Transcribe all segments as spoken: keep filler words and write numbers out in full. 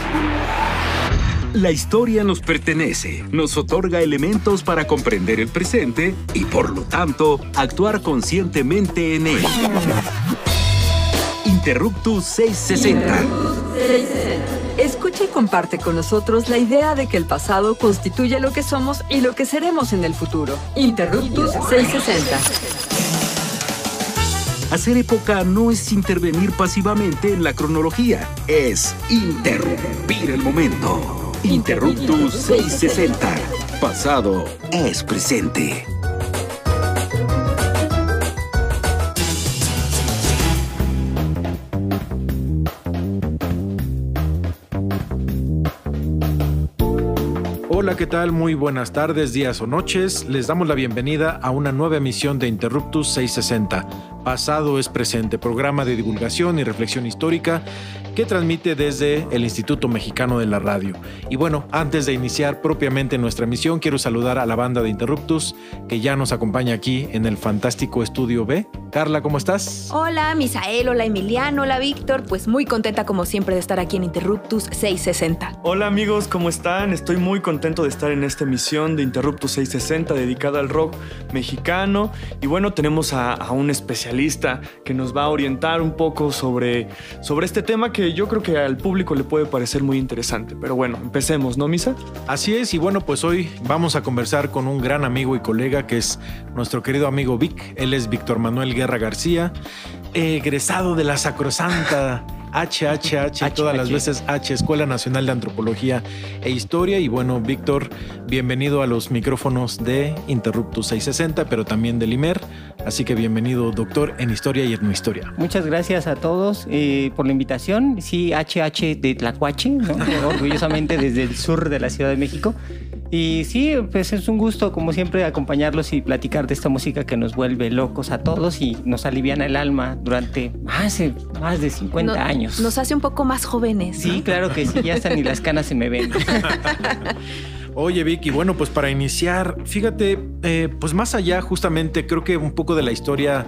La historia nos pertenece, nos otorga elementos para comprender el presente y, por lo tanto, actuar conscientemente en él. Interruptus seiscientos sesenta. Escucha y comparte con nosotros la idea de que el pasado constituye lo que somos y lo que seremos en el futuro. Interruptus seiscientos sesenta. Hacer época no es intervenir pasivamente en la cronología, es interrumpir el momento. Interruptus seiscientos sesenta. Pasado es presente. Hola, ¿qué tal? Muy buenas tardes, días o noches. Les damos la bienvenida a una nueva emisión de Interruptus seiscientos sesenta. Pasado es presente, programa de divulgación y reflexión histórica que transmite desde el Instituto Mexicano de la Radio. Y bueno, antes de iniciar propiamente nuestra emisión, quiero saludar a la banda de Interruptus que ya nos acompaña aquí en el fantástico Estudio B. Carla, ¿cómo estás? Hola, Misael, hola Emiliano, hola Víctor. Pues muy contenta como siempre de estar aquí en Interruptus seiscientos sesenta. Hola amigos, ¿cómo están? Estoy muy contento de estar en esta emisión de Interruptus seiscientos sesenta dedicada al rock mexicano. Y bueno, tenemos a, a un especialista que nos va a orientar un poco sobre, sobre este tema que yo creo que al público le puede parecer muy interesante. Pero bueno, empecemos, ¿no, Misa? Así es, y bueno, pues hoy vamos a conversar con un gran amigo y colega que es nuestro querido amigo Vic. Él es Víctor Manuel Guerra García, egresado de la sacrosanta H H H, todas las veces H, Escuela Nacional de Antropología e Historia. Y bueno, Víctor, bienvenido a los micrófonos de Interruptus seiscientos sesenta, pero también del I M E R. Así que bienvenido, doctor en Historia y Etnohistoria. Muchas gracias a todos eh, por la invitación. Sí, H H de Tlacuache, ¿no? Orgullosamente desde el sur de la Ciudad de México. Y sí, pues es un gusto, como siempre, acompañarlos y platicar de esta música que nos vuelve locos a todos y nos aliviana el alma durante más, más de cincuenta no, años. Nos hace un poco más jóvenes. Sí, ¿no? Claro que sí, ya hasta ni las canas se me ven. Oye, Vicky, bueno, pues para iniciar, fíjate, eh, pues más allá justamente creo que un poco de la historia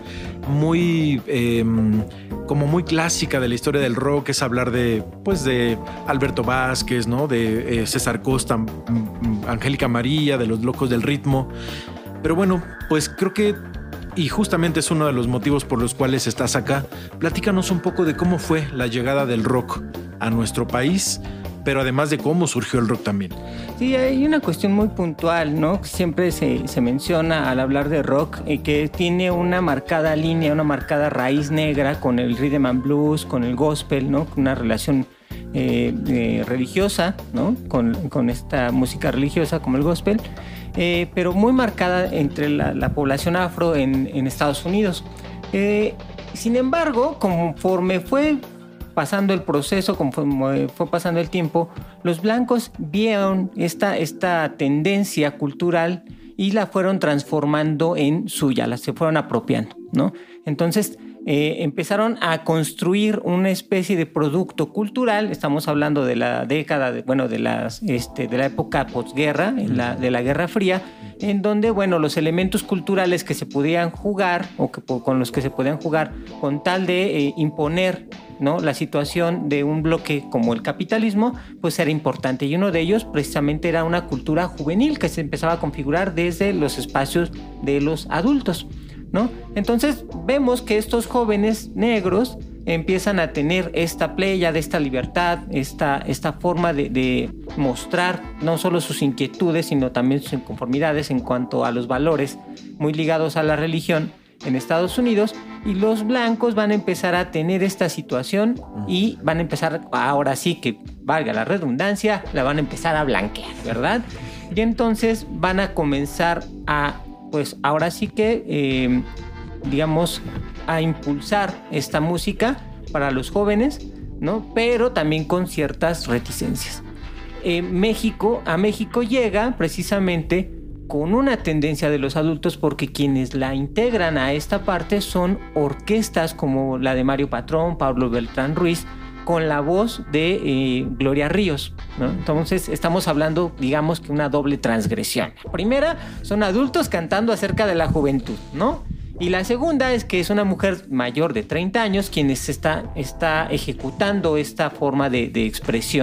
muy, eh, como muy clásica de la historia del rock es hablar de, pues de Alberto Vázquez, ¿no? De eh, César Costa, Angélica María, de los Locos del Ritmo. Pero bueno, pues creo que, y justamente es uno de los motivos por los cuales estás acá, platícanos un poco de cómo fue la llegada del rock a nuestro país, pero además de cómo surgió el rock también. Sí, hay una cuestión muy puntual, ¿no? Que siempre se, se menciona al hablar de rock, eh, que tiene una marcada línea, una marcada raíz negra con el rhythm and blues, con el gospel, ¿no? Con una relación eh, eh, religiosa, ¿no? Con, con esta música religiosa como el gospel, eh, pero muy marcada entre la, la población afro en, en Estados Unidos. Eh, sin embargo, conforme fue pasando el proceso, conforme fue pasando el tiempo, los blancos vieron esta, esta tendencia cultural y la fueron transformando en suya, la se fueron apropiando, ¿no? Entonces eh, empezaron a construir una especie de producto cultural. Estamos hablando de la década, de, bueno, de, las, este, de la época posguerra, en la, de la Guerra Fría, en donde, bueno, los elementos culturales que se podían jugar o que, con los que se podían jugar con tal de eh, imponer, ¿no? La situación de un bloque como el capitalismo, pues era importante. Y uno de ellos precisamente era una cultura juvenil que se empezaba a configurar desde los espacios de los adultos, ¿no? Entonces vemos que estos jóvenes negros empiezan a tener esta playa de esta libertad, esta, esta forma de, de mostrar no solo sus inquietudes, sino también sus inconformidades en cuanto a los valores muy ligados a la religión en Estados Unidos, y los blancos van a empezar a tener esta situación y van a empezar, ahora sí que valga la redundancia, la van a empezar a blanquear, ¿verdad? Y entonces van a comenzar a, pues ahora sí que, eh, digamos, a impulsar esta música para los jóvenes, ¿no? Pero también con ciertas reticencias. Eh, México, a México llega precisamente con una tendencia de los adultos, porque quienes la integran a esta parte son orquestas como la de Mario Patrón, Pablo Beltrán Ruiz, con la voz de eh, Gloria Ríos, ¿no? Entonces estamos hablando, digamos, que una doble transgresión. La primera, son adultos cantando acerca de la juventud, ¿no? Y la segunda es que es una mujer mayor de treinta años quien está, está ejecutando esta forma de, de expresión,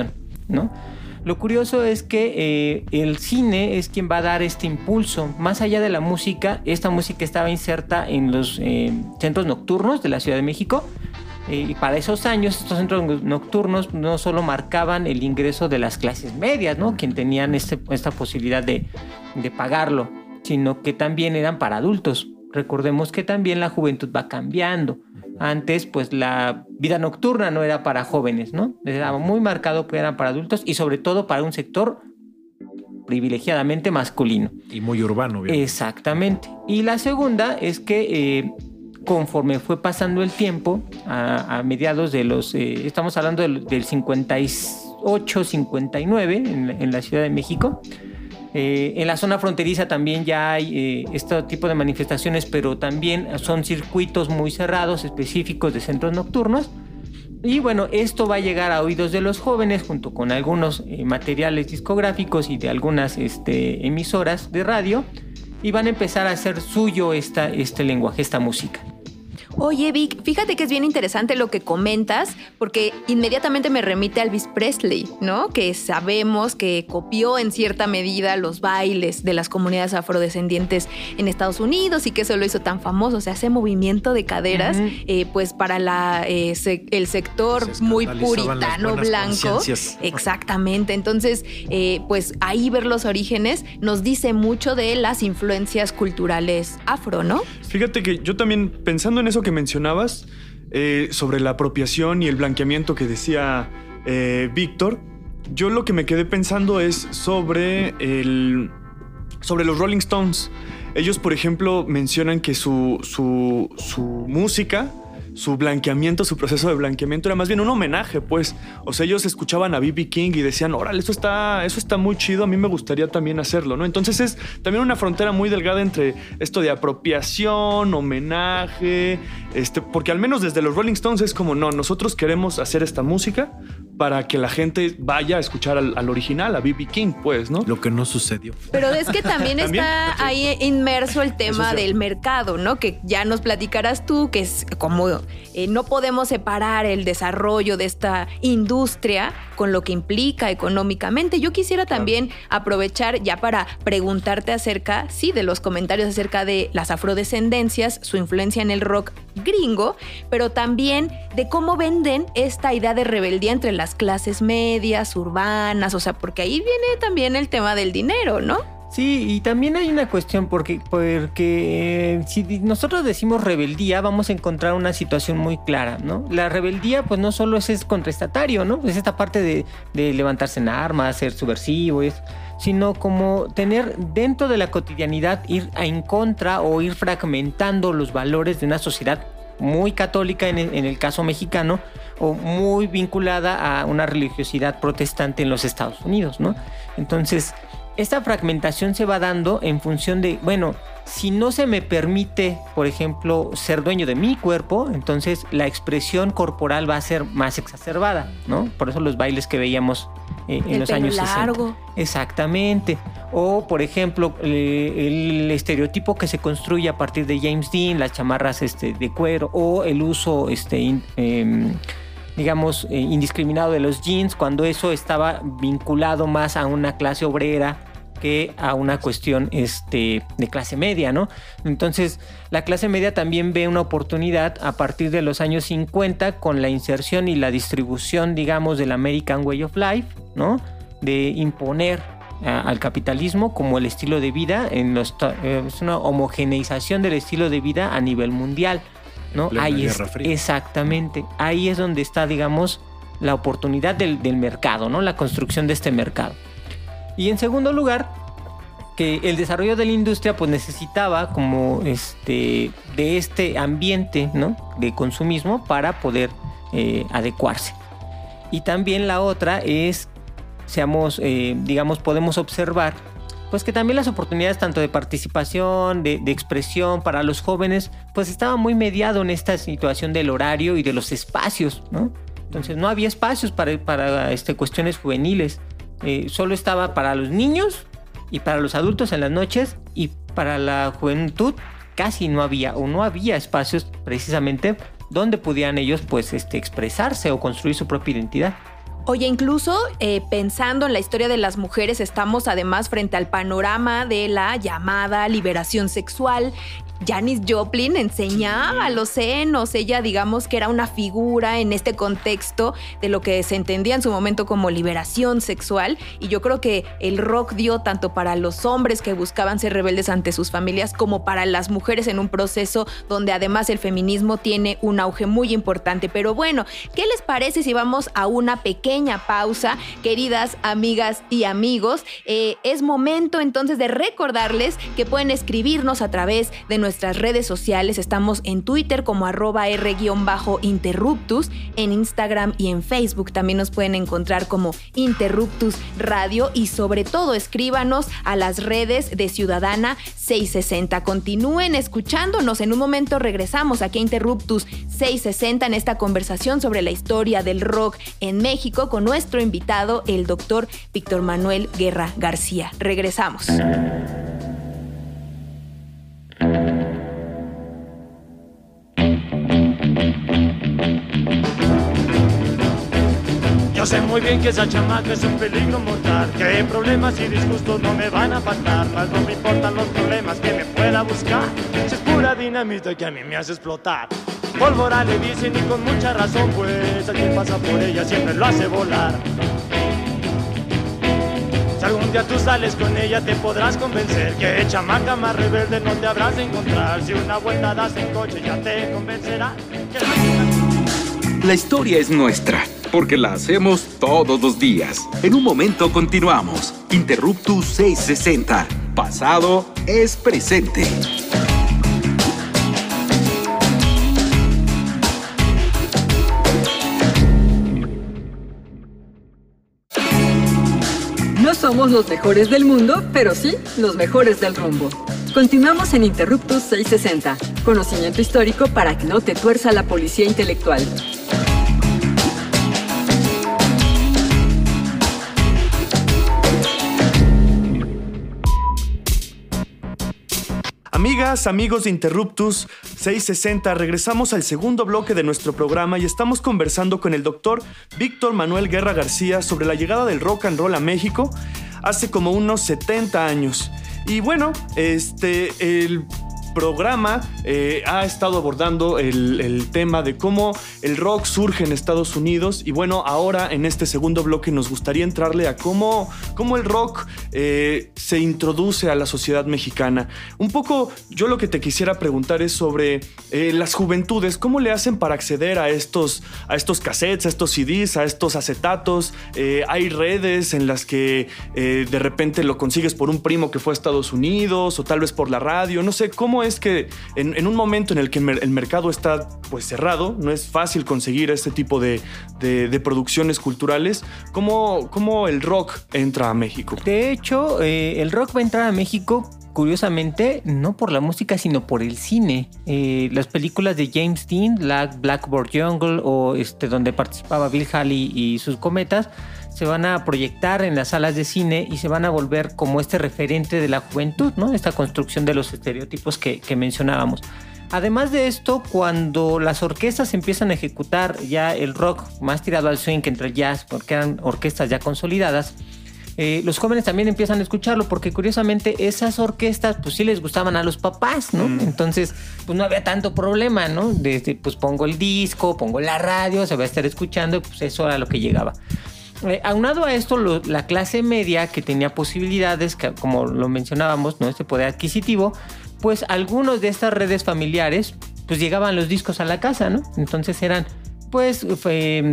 ¿no? Lo curioso es que eh, el cine es quien va a dar este impulso. Más allá de la música, esta música estaba inserta en los eh, centros nocturnos de la Ciudad de México. Eh, y para esos años, estos centros nocturnos no solo marcaban el ingreso de las clases medias, ¿no? Quien tenían este, esta posibilidad de, de pagarlo, sino que también eran para adultos. Recordemos que también la juventud va cambiando. Antes, pues la vida nocturna no era para jóvenes, ¿no? Era muy marcado que eran para adultos y sobre todo para un sector privilegiadamente masculino. Y muy urbano, obviamente. Exactamente. Y la segunda es que eh, conforme fue pasando el tiempo, a, a mediados de los... Eh, estamos hablando del, del cincuenta y ocho, cincuenta y nueve en, en la Ciudad de México. Eh, en la zona fronteriza también ya hay eh, este tipo de manifestaciones, pero también son circuitos muy cerrados, específicos de centros nocturnos. Y bueno, esto va a llegar a oídos de los jóvenes junto con algunos eh, materiales discográficos y de algunas este, emisoras de radio, y van a empezar a hacer suyo esta, este lenguaje, esta música. Oye, Vic, fíjate que es bien interesante lo que comentas, porque inmediatamente me remite a Elvis Presley, ¿no? Que sabemos que copió en cierta medida los bailes de las comunidades afrodescendientes en Estados Unidos y que eso lo hizo tan famoso. O sea, ese movimiento de caderas, uh-huh. eh, pues para la, eh, se, el sector muy puritano blanco. Exactamente. Entonces, eh, pues ahí ver los orígenes nos dice mucho de las influencias culturales afro, ¿no? Fíjate que yo también, pensando en eso que mencionabas, eh, sobre la apropiación y el blanqueamiento que decía eh, Víctor, yo lo que me quedé pensando es sobre, el, sobre los Rolling Stones. Ellos, por ejemplo, mencionan que su, su, su música, su blanqueamiento, su proceso de blanqueamiento era más bien un homenaje, pues. O sea, ellos escuchaban a B B King y decían, órale, eso está, eso está muy chido, a mí me gustaría también hacerlo, ¿no? Entonces es también una frontera muy delgada entre esto de apropiación, homenaje, este, porque al menos desde los Rolling Stones es como, no, nosotros queremos hacer esta música para que la gente vaya a escuchar al, al original, a B B King, pues, ¿no? Lo que no sucedió. Pero es que también, ¿También? está okay. ahí inmerso el tema sí. del mercado, ¿no? Que ya nos platicarás tú, que es como eh, no podemos separar el desarrollo de esta industria con lo que implica económicamente. Yo quisiera también claro. aprovechar ya para preguntarte acerca, sí, de los comentarios acerca de las afrodescendencias, su influencia en el rock gringo, pero también de cómo venden esta idea de rebeldía entre las clases medias, urbanas, o sea, porque ahí viene también el tema del dinero, ¿no? Sí, y también hay una cuestión porque, porque eh, si nosotros decimos rebeldía, vamos a encontrar una situación muy clara, ¿no? La rebeldía, pues no solo es, es contraestatario, ¿no? Es esta parte de, de levantarse en armas, ser subversivo, es, sino como tener dentro de la cotidianidad, ir en contra o ir fragmentando los valores de una sociedad muy católica en el, en el caso mexicano, o muy vinculada a una religiosidad protestante en los Estados Unidos, ¿no? Entonces, esta fragmentación se va dando en función de, bueno, si no se me permite, por ejemplo, ser dueño de mi cuerpo, entonces la expresión corporal va a ser más exacerbada, ¿no? Por eso los bailes que veíamos eh, en el los pelo años largo. sesenta. Exactamente. O, por ejemplo, eh, el estereotipo que se construye a partir de James Dean, las chamarras este, de cuero, o el uso, este, in, eh, digamos, eh, indiscriminado de los jeans, cuando eso estaba vinculado más a una clase obrera que a una cuestión este, de clase media, ¿no? Entonces, la clase media también ve una oportunidad a partir de los años cincuenta con la inserción y la distribución, digamos, del American Way of Life, ¿no? De imponer a, al capitalismo como el estilo de vida, en los, eh, es una homogeneización del estilo de vida a nivel mundial, ¿no? Ahí es, exactamente, ahí es donde está, digamos, la oportunidad del, del mercado, ¿no? La construcción de este mercado. Y en segundo lugar, que el desarrollo de la industria pues necesitaba como este de este ambiente, ¿no? De consumismo para poder eh, adecuarse. Y también la otra es, seamos, eh, digamos, podemos observar pues que también las oportunidades tanto de participación, de, de expresión para los jóvenes, pues estaba muy mediado en esta situación del horario y de los espacios, ¿no? Entonces no había espacios para, para este, cuestiones juveniles. Eh, solo estaba para los niños y para los adultos en las noches, y para la juventud casi no había o no había espacios precisamente donde pudieran ellos pues este, expresarse o construir su propia identidad. Oye, incluso eh, pensando en la historia de las mujeres, estamos además frente al panorama de la llamada liberación sexual. Janis Joplin enseñaba los senos. Ella, digamos que era una figura en este contexto de lo que se entendía en su momento como liberación sexual. Y yo creo que el rock dio tanto para los hombres que buscaban ser rebeldes ante sus familias como para las mujeres en un proceso donde además el feminismo tiene un auge muy importante. Pero bueno, ¿qué les parece si vamos a una pequeña pausa? Queridas amigas y amigos, eh, es momento entonces de recordarles que pueden escribirnos a través de nuestra nuestras redes sociales. Estamos en Twitter como arroba r-interruptus, en Instagram y en Facebook también nos pueden encontrar como Interruptus Radio, y sobre todo escríbanos a las redes de Ciudadana seiscientos sesenta. Continúen escuchándonos. En un momento regresamos aquí a Interruptus seiscientos sesenta en esta conversación sobre la historia del rock en México con nuestro invitado, el doctor Víctor Manuel Guerra García. Regresamos. Yo sé muy bien que esa chamaca es un peligro mortal, que problemas y disgustos no me van a faltar, mas no me importan los problemas que me pueda buscar, si es pura dinamita que a mí me hace explotar. Pólvora le dicen y con mucha razón, pues a quien pasa por ella siempre lo hace volar. Si algún día tú sales con ella te podrás convencer que chamaca más rebelde no te habrás de encontrar. Si una vuelta das en coche ya te convencerá que la... La historia es nuestra, porque la hacemos todos los días. En un momento continuamos. Interruptus seiscientos sesenta. Pasado es presente. No somos los mejores del mundo, pero sí los mejores del rumbo. Continuamos en Interruptus seiscientos sesenta. Conocimiento histórico para que no te tuerza la policía intelectual. Amigas, amigos de Interruptus seiscientos sesenta, regresamos al segundo bloque de nuestro programa y estamos conversando con el doctor Víctor Manuel Guerra García sobre la llegada del rock and roll a México hace como unos setenta años. Y bueno, este, el programa eh, ha estado abordando el, el tema de cómo el rock surge en Estados Unidos, y bueno, ahora en este segundo bloque nos gustaría entrarle a cómo, cómo el rock eh, se introduce a la sociedad mexicana. Un poco, yo lo que te quisiera preguntar es sobre eh, las juventudes, cómo le hacen para acceder a estos, a estos cassettes, a estos C Ds, a estos acetatos. Eh, hay redes en las que eh, de repente lo consigues por un primo que fue a Estados Unidos, o tal vez por la radio, no sé, cómo es que en, en un momento en el que el mercado está pues cerrado, no es fácil conseguir este tipo de, de, de producciones culturales, ¿cómo, cómo el rock entra a México? De hecho, eh, el rock va a entrar a México, curiosamente, no por la música, sino por el cine. Eh, las películas de James Dean, Black, Blackboard Jungle, o este, donde participaba Bill Haley y sus cometas, se van a proyectar en las salas de cine y se van a volver como este referente de la juventud, ¿no? Esta construcción de los estereotipos que, que mencionábamos. Además de esto, cuando las orquestas empiezan a ejecutar ya el rock más tirado al swing entre el jazz, porque eran orquestas ya consolidadas, eh, los jóvenes también empiezan a escucharlo, porque curiosamente esas orquestas pues sí les gustaban a los papás, ¿no? Mm. Entonces pues no había tanto problema, ¿no? Desde pues pongo el disco, pongo la radio, se va a estar escuchando, y pues eso era lo que llegaba. Eh, aunado a esto, lo, la clase media que tenía posibilidades, que, como lo mencionábamos, ¿no? Este poder adquisitivo, pues algunos de estas redes familiares, pues llegaban los discos a la casa, ¿no? Entonces eran, pues, eh,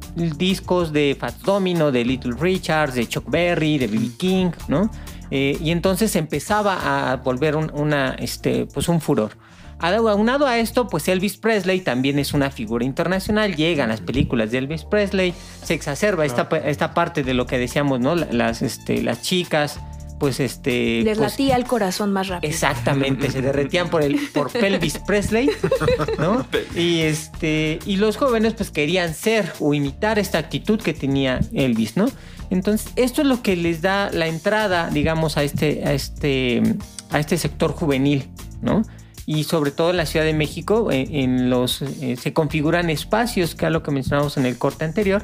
discos de Fats Domino, de Little Richard, de Chuck Berry, de B B King, ¿no? Eh, y entonces empezaba a volver un, una, este, pues un furor. Aunado a esto, pues Elvis Presley también es una figura internacional. Llegan las películas de Elvis Presley, se exacerba esta, esta parte de lo que decíamos, ¿no? Las, este, las chicas, pues este... Les pues, latía el corazón más rápido. Exactamente, se derretían por, el, por Elvis Presley, ¿no? Y, este, y los jóvenes pues querían ser o imitar esta actitud que tenía Elvis, ¿no? Entonces, esto es lo que les da la entrada, digamos, a este, a este, a este sector juvenil, ¿no? Y sobre todo en la Ciudad de México, en, en los, eh, se configuran espacios, que es lo que mencionamos en el corte anterior,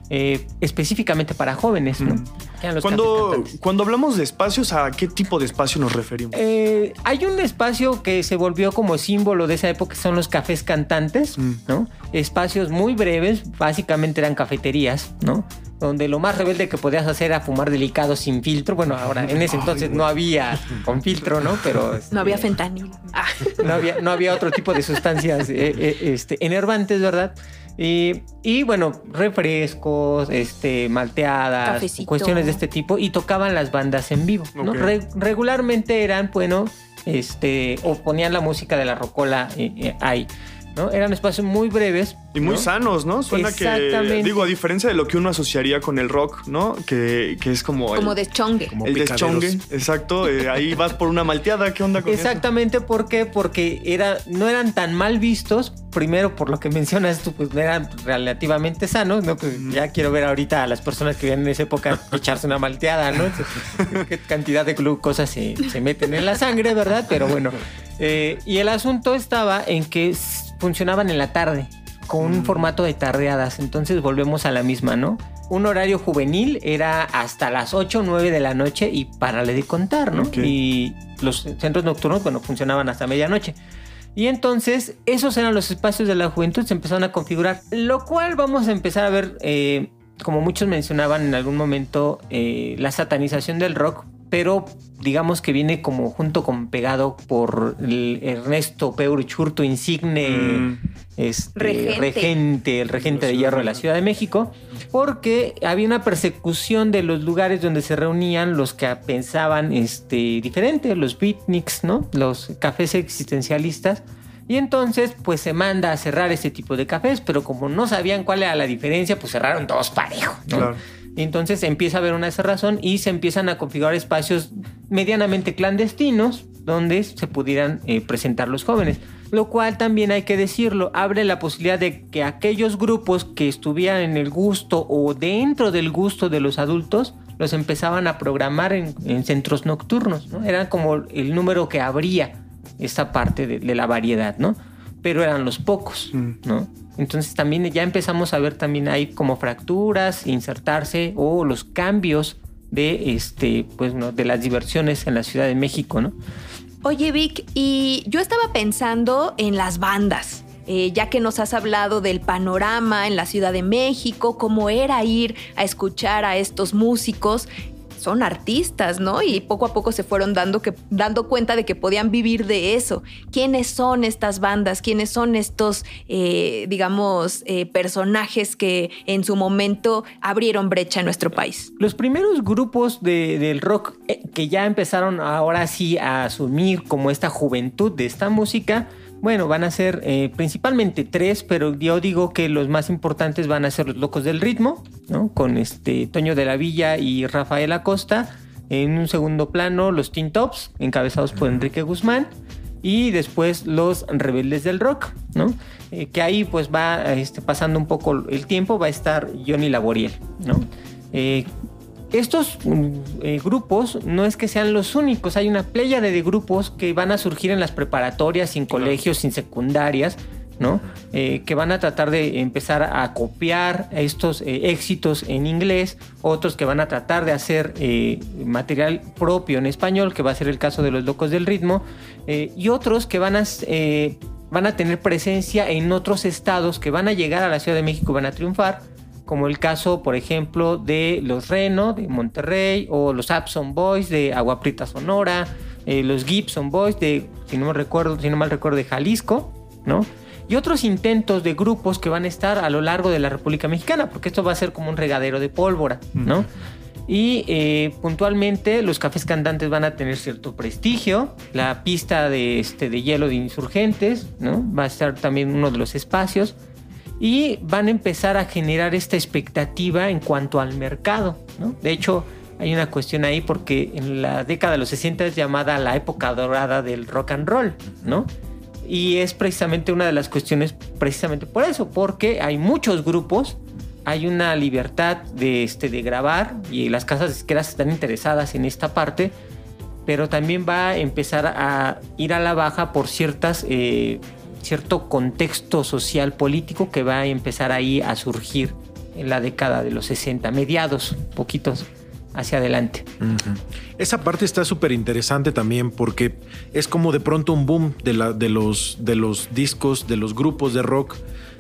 eh, específicamente para jóvenes, ¿no? Mm. Eran los Cuando, cafés cuando hablamos de espacios, ¿a qué tipo de espacio nos referimos? Eh, hay un espacio que se volvió como símbolo de esa época, que son los cafés cantantes, Mm. ¿no? Espacios muy breves, básicamente eran cafeterías, ¿no? Donde lo más rebelde que podías hacer era fumar delicado sin filtro. Bueno, ahora en ese entonces no había con filtro, ¿no? Pero No había este, fentanil. Ah. no había, no había otro tipo de sustancias eh, eh, este, enervantes, ¿verdad? Y, y bueno, refrescos, este, malteadas, Cafecito. cuestiones de este tipo, y tocaban las bandas en vivo, ¿no? Ok. Re- regularmente eran, bueno, este, o ponían la música de la rocola eh, eh, ahí, ¿no? Eran espacios muy breves. Y muy ¿no? sanos, ¿no? Suena que, Exactamente. digo, a diferencia de lo que uno asociaría con el rock, ¿no? Que, que es como, Como el, deschongue. Como el picaderos. deschongue. Exacto. eh, ahí vas por una malteada. ¿Qué onda con eso? Exactamente, ¿por qué? Porque era, no eran tan mal vistos. Primero, por lo que mencionas tú, pues eran relativamente sanos, ¿no? Pues ya quiero ver ahorita a las personas que vivían en esa época echarse una malteada, ¿no? Qué cantidad de glucosa se, se meten en la sangre, ¿verdad? Pero bueno. Eh, y el asunto estaba en que s- funcionaban en la tarde, con un formato de tardeadas. Entonces volvemos a la misma, ¿no? Un horario juvenil era hasta las ocho o nueve de la noche y párale de contar, ¿no? Ok. Y los centros nocturnos, bueno, funcionaban hasta medianoche. Y entonces esos eran los espacios de la juventud, se empezaron a configurar, lo cual vamos a empezar a ver, eh, como muchos mencionaban en algún momento, eh, la satanización del rock, pero digamos que viene como junto con pegado por el Ernesto Peuruchurto, insigne Mm. este, Regente. regente, el regente de hierro de la Ciudad de México, porque había una persecución de los lugares donde se reunían los que pensaban este, diferente, los beatniks, ¿no? Los cafés existencialistas. Y entonces, pues se manda a cerrar este tipo de cafés, pero como no sabían cuál era la diferencia, pues cerraron todos parejos, ¿no? Claro. Y entonces empieza a haber una cerrazón y se empiezan a configurar espacios medianamente clandestinos donde se pudieran eh, presentar los jóvenes. Lo cual también hay que decirlo, abre la posibilidad de que aquellos grupos que estuvieran en el gusto o dentro del gusto de los adultos los empezaban a programar en, en centros nocturnos, ¿no? Eran como el número que abría esta parte de, de la variedad, ¿no? Pero eran los pocos, ¿no? Entonces también ya empezamos a ver también ahí como fracturas, insertarse o los cambios de, este, pues, ¿no? de las diversiones en la Ciudad de México, ¿no? Oye, Vic, y yo estaba pensando en las bandas. Eh, ya que nos has hablado del panorama en la Ciudad de México, cómo era ir a escuchar a estos músicos. Son artistas, ¿no? Y poco a poco se fueron dando, que, dando cuenta de que podían vivir de eso. ¿Quiénes son estas bandas? ¿Quiénes son estos, eh, digamos, eh, personajes que en su momento abrieron brecha en nuestro país? Los primeros grupos de, del rock eh, que ya empezaron ahora sí a asumir como esta juventud de esta música, bueno, van a ser eh, principalmente tres, pero yo digo que los más importantes van a ser los Locos del Ritmo, ¿no? Con este Toño de la Villa y Rafael Acosta. En un segundo plano, los Teen Tops, encabezados por Enrique Guzmán. Y después los Rebeldes del Rock, ¿no? Eh, que ahí pues va este, pasando un poco el tiempo, va a estar Johnny Laboriel, ¿no? Eh, Estos eh, grupos no es que sean los únicos, hay una pléyade de grupos que van a surgir en las preparatorias, sin colegios, sin secundarias, ¿no? Eh, que van a tratar de empezar a copiar estos eh, éxitos en inglés, otros que van a tratar de hacer eh, material propio en español, que va a ser el caso de los Locos del Ritmo, eh, y otros que van a, eh, van a tener presencia en otros estados, que van a llegar a la Ciudad de México y van a triunfar, como el caso, por ejemplo, de los Reno de Monterrey, o los Abson Boys de Agua Prieta, Sonora, eh, los Gibson Boys de, si no me recuerdo, si no mal recuerdo, de Jalisco, ¿no? Y otros intentos de grupos que van a estar a lo largo de la República Mexicana, porque esto va a ser como un regadero de pólvora, ¿no? Y eh, puntualmente los cafés cantantes van a tener cierto prestigio. La pista de, este, de hielo de Insurgentes, ¿no? Va a estar también uno de los espacios. Y van a empezar a generar esta expectativa en cuanto al mercado, ¿no? De hecho, hay una cuestión ahí porque en la década de los sesenta es llamada la época dorada del rock and roll, ¿no? Y es precisamente una de las cuestiones precisamente por eso, porque hay muchos grupos, hay una libertad de, este, de grabar y las casas disqueras están interesadas en esta parte, pero también va a empezar a ir a la baja por ciertas... Eh, cierto contexto social político que va a empezar ahí a surgir en la década de los sesenta, mediados, poquitos hacia adelante. Uh-huh. Esa parte está súper interesante también porque es como de pronto un boom de, la, de, los, de los discos, de los grupos de rock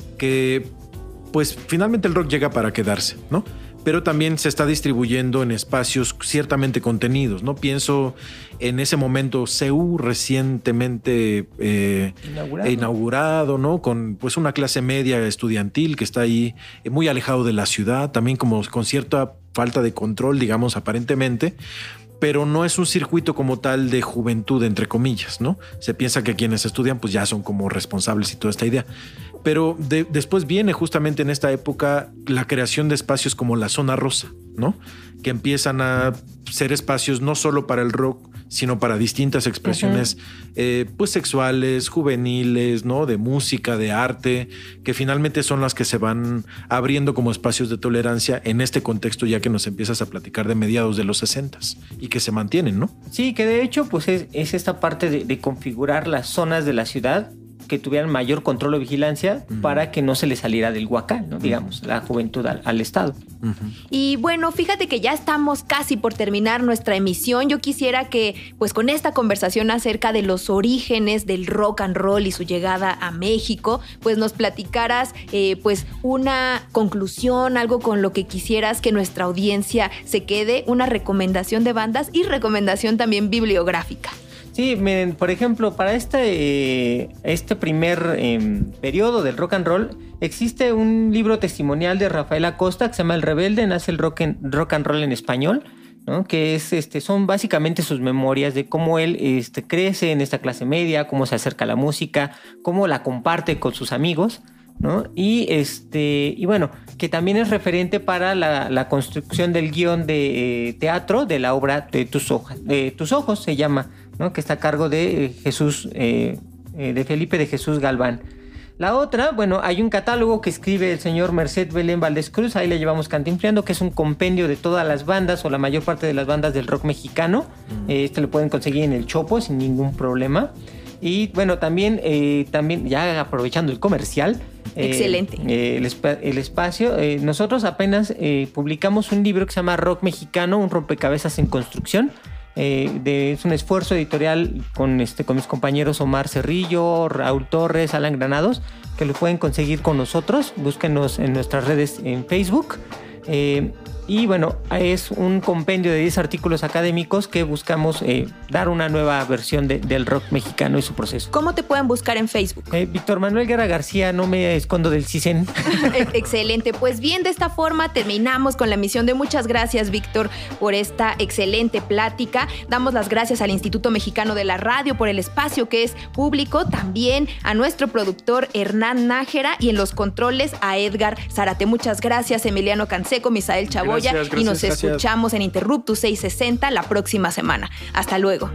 que pues finalmente el rock llega para quedarse, ¿no? Pero también se está distribuyendo en espacios ciertamente contenidos, ¿no? Pienso en ese momento C U recientemente eh, inaugurado. inaugurado, ¿no? Con pues una clase media estudiantil que está ahí eh, muy alejado de la ciudad, también como con cierta falta de control, digamos, aparentemente, pero no es un circuito como tal de juventud, entre comillas, ¿no? Se piensa que quienes estudian pues ya son como responsables y toda esta idea. Pero de, después viene justamente en esta época la creación de espacios como la Zona Rosa, ¿no? Que empiezan a ser espacios no solo para el rock, sino para distintas expresiones uh-huh. eh, pues sexuales, juveniles, ¿no? De música, de arte, que finalmente son las que se van abriendo como espacios de tolerancia en este contexto ya que nos empiezas a platicar de mediados de los sesentas y que se mantienen, ¿no? Sí, que de hecho pues es, es esta parte de, de configurar las zonas de la ciudad que tuvieran mayor control o vigilancia uh-huh. para que no se le saliera del huacán, ¿no? Uh-huh. Digamos, la juventud al, al Estado. Uh-huh. Y bueno, fíjate que ya estamos casi por terminar nuestra emisión. Yo quisiera que, pues con esta conversación acerca de los orígenes del rock and roll y su llegada a México, pues nos platicaras eh, pues una conclusión, algo con lo que quisieras que nuestra audiencia se quede, una recomendación de bandas y recomendación también bibliográfica. Sí, miren, por ejemplo, para este, eh, este primer eh, periodo del rock and roll existe un libro testimonial de Rafael Acosta que se llama El Rebelde, nace el rock, en, rock and roll en español, ¿no? Que es, este, son básicamente sus memorias de cómo él este, crece en esta clase media, cómo se acerca a la música, cómo la comparte con sus amigos, ¿no? Y, este, y bueno, que también es referente para la, la construcción del guión de eh, teatro de la obra de Tus, Hojas, de Tus Ojos, se llama, ¿no? Que está a cargo de eh, Jesús, eh, eh, de Felipe de Jesús Galván. La otra, bueno, hay un catálogo que escribe el señor Merced Belén Valdés Cruz, ahí le llevamos Cantinfleando, que es un compendio de todas las bandas o la mayor parte de las bandas del rock mexicano. Mm. Eh, este lo pueden conseguir en el Chopo sin ningún problema. Y bueno, también, eh, también ya aprovechando el comercial. Excelente. Eh, el, el espacio. Eh, nosotros apenas eh, publicamos un libro que se llama Rock Mexicano, un rompecabezas en construcción. Eh, de, es un esfuerzo editorial con, este, con mis compañeros Omar Cerrillo, Raúl Torres, Alan Granados, que lo pueden conseguir con nosotros. Búsquenos en nuestras redes en Facebook. Eh, y bueno, es un compendio de diez artículos académicos que buscamos eh, dar una nueva versión de, del rock mexicano y su proceso. ¿Cómo te pueden buscar en Facebook? Eh, Víctor Manuel Guerra García, no me escondo del CISEN. Excelente, pues bien, de esta forma terminamos con la emisión de Muchas Gracias, Víctor, por esta excelente plática. Damos las gracias al Instituto Mexicano de la Radio por el espacio que es público, también a nuestro productor Hernán Nájera y en los controles a Edgar Zárate. Muchas gracias, Emiliano Canseco, Misael Chaboya. Gracias, gracias, y nos gracias. Escuchamos en Interruptus seiscientos sesenta la próxima semana. Hasta luego.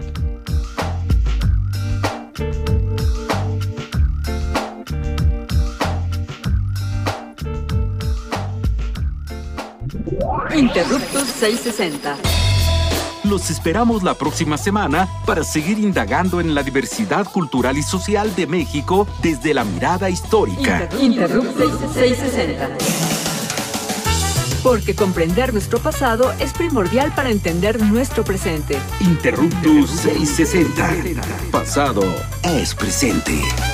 Interruptus seiscientos sesenta. Los esperamos la próxima semana para seguir indagando en la diversidad cultural y social de México desde la mirada histórica. Interruptus seiscientos sesenta. Porque comprender nuestro pasado es primordial para entender nuestro presente. Interruptus seiscientos sesenta. Pasado es presente.